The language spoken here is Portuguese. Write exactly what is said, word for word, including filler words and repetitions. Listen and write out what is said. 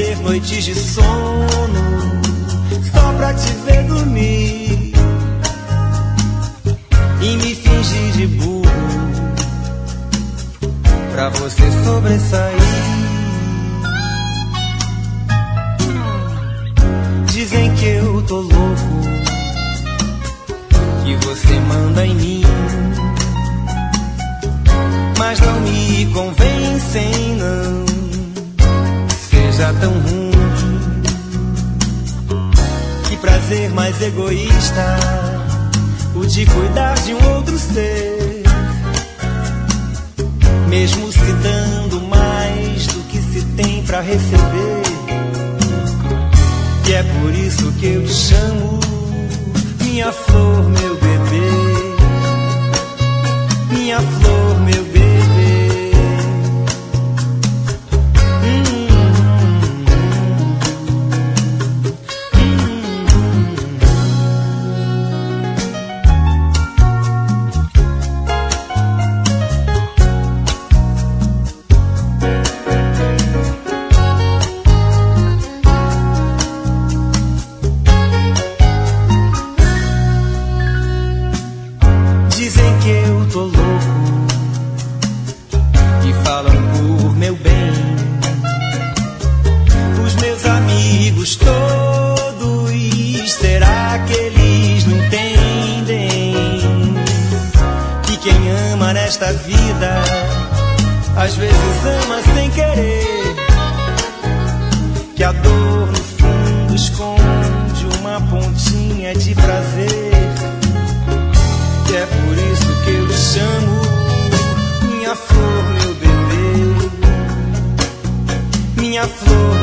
ter noites de sono só pra te ver dormir e me fingir de burro pra você sobressair. Dizem que eu tô louco, que você manda em mim, mas não me convencem, não. Seja tão ruim, que prazer mais egoísta o de cuidar de um outro ser, mesmo se dando mais do que se tem pra receber. E é por isso que eu te chamo minha flor, meu bebê, minha flor, meu bebê. Nesta vida, às vezes ama sem querer, que a dor no fundo esconde uma pontinha de prazer. E é por isso que eu te chamo minha flor, meu bebê, minha flor.